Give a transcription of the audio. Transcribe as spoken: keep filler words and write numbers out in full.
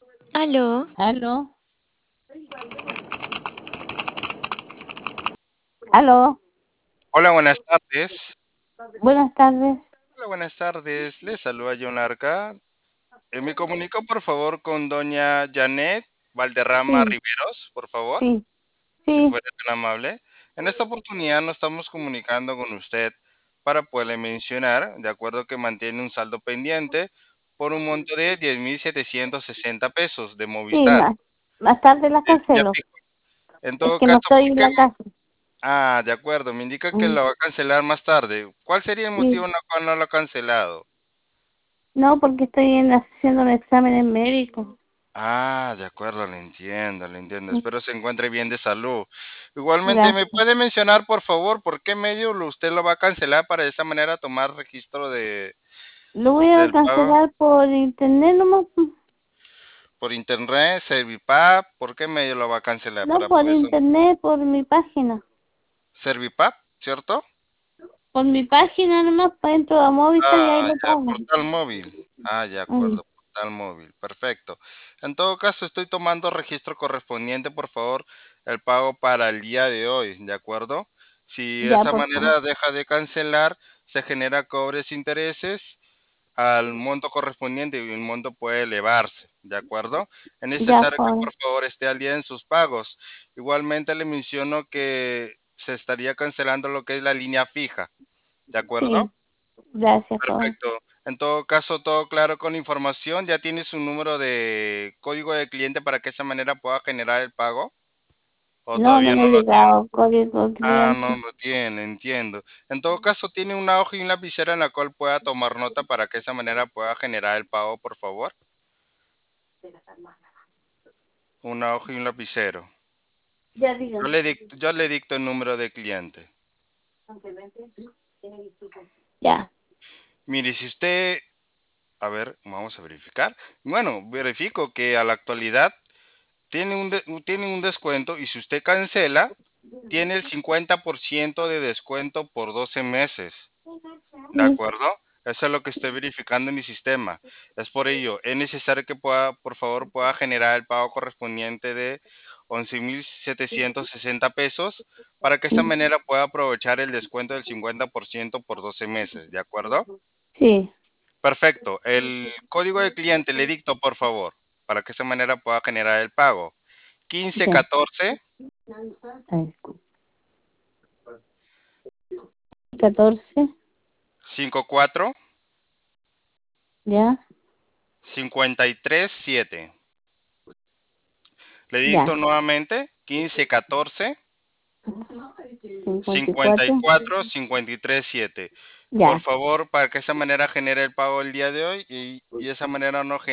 Aló. Aló. Aló. Hola, buenas tardes. Buenas tardes. Hola, buenas tardes. Les saluda John Larca. Eh, me comunico, por favor, con doña Janet Valderrama Sí, Riveros, por favor, sí, si sí, fuera tan amable. En esta oportunidad nos estamos comunicando con usted para poderle mencionar, de acuerdo que mantiene un saldo pendiente por un monto de diez mil setecientos sesenta pesos de sí, Movistar, más, más tarde la de línea cancelo. fija. En Es todo que no caso, estoy ¿por en qué? la casa. Ah, de acuerdo, me indica que Mm, la va a cancelar más tarde. ¿Cuál sería el sí. motivo en el cual no lo ha cancelado? No, porque estoy en- haciendo un examen médico. Ah, de acuerdo, le entiendo, le entiendo. Mm, Espero se encuentre bien de salud. Igualmente, ¿me Gracias. puede mencionar, por favor, por qué medio lo- usted lo va a cancelar para de esa manera tomar registro de, Lo voy a del pago? cancelar por internet nomás. ¿Por internet, Servipap? ¿Por qué medio lo va a cancelar? No Para por poder... som- internet, por mi página. Servipap, ¿cierto? Por mi página nomás, para entro a Movistar y ahí Ah, lo ya, pago. portal móvil. Ah, de Mm, acuerdo, portal móvil. Perfecto. En todo caso, estoy tomando registro correspondiente, por favor, el pago para el día de hoy, ¿de acuerdo? Si de Ya, esa por favor. manera deja de cancelar, se genera cobres e intereses al monto correspondiente y el monto puede elevarse, ¿de acuerdo? Es Ya, necesario que joven. por favor esté al día en sus pagos. Igualmente le menciono que se estaría cancelando lo que es la línea fija, ¿de acuerdo? Sí, gracias, joven. Perfecto. En todo caso, todo claro con la información. ¿Ya tiene su número de código de cliente para que de esa manera pueda generar el pago? ¿O No, no todavía me no ha lo tiene? llegado código Ah, no cliente. lo tiene, entiendo. En todo caso, ¿tiene una hoja y un lapicera en la cual pueda tomar nota para que de esa manera pueda generar el pago, por favor? Una hoja y un lapicero. Ya Yo digan. le dicto, yo le dicto el número de cliente. Ya. Mire, si usted, a ver, vamos a verificar. Bueno, verifico que a la actualidad tiene un, de- tiene un descuento y si usted cancela, tiene el cincuenta por ciento de descuento por doce meses. ¿De Sí, acuerdo? Eso es lo que estoy verificando en mi sistema. Es por ello, es necesario que pueda, por favor, pueda generar el pago correspondiente de once mil setecientos sesenta pesos para que de esta manera pueda aprovechar el descuento del cincuenta por ciento por doce meses. ¿De acuerdo? sí, Perfecto. El código de cliente le dicto, por favor, para que de esta manera pueda generar el pago. quince ya. catorce Ay, catorce, cincuenta y cuatro ya, cincuenta y tres siete. Le ya. dicto nuevamente quince catorce cincuenta y cincuenta y cuatro, cuatro cincuenta y tres siete. Por ya. favor, para que de esa manera genere el pago el día de hoy y, y de esa manera no genere